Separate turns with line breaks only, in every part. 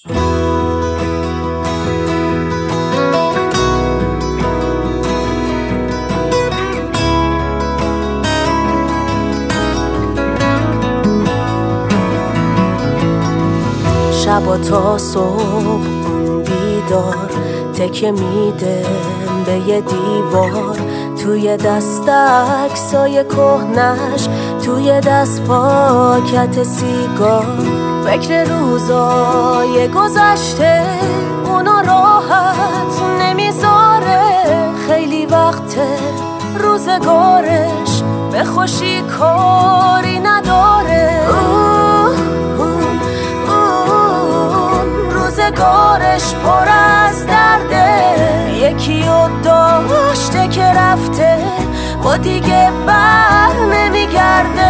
شبا تا صبح بیدار تکیه میده به یه دیوار، توی دست عکسای کهنش، توی دست پاکت سیگار. فکر روزای گذشته اونا راحت نمیذاره، خیلی وقته روزگارش به خوشی کاری نداره. روزگارش پر از درده، یکیو داشته که رفته و دیگه بر نمیگرده.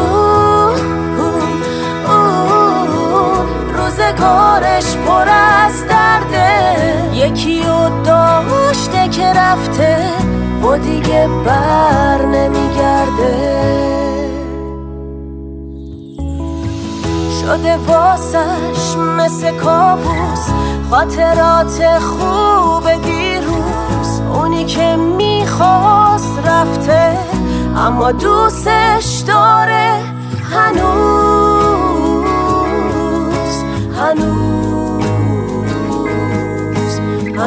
روزگارش پر از درده، یکیو داشته که رفته و دیگه بر نمیگرده. شده واسش مثل کابوس خاطرات خوب دیروز، اونی که میخواست رفته اما دوستش داره هنوز هنوز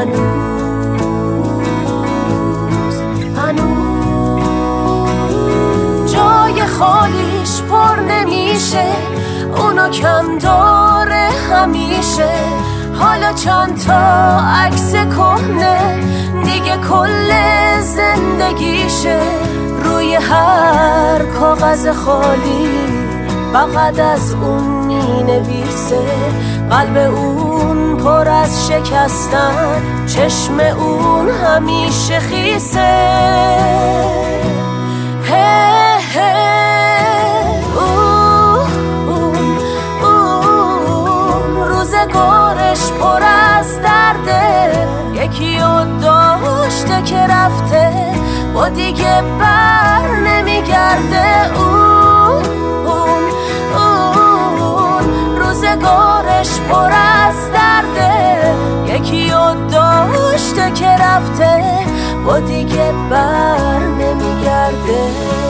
هنوز هنوز. جای خالیش پر نمیشه، اونو کم داره همیشه. حالا چند تا عکس کهنه دیگه کل زندگیشه، روی هر کاغذ خالی فقط از اون می نویسه. قلب اون پر از شکستن، چشم اون همیشه خیسه. روزگارش پر از درده، یکیو داشته که رفته و دیگه بر نمیگرده. روزگارش پر از درده، یکیو داشته که رفته و دیگه بر نمیگرده.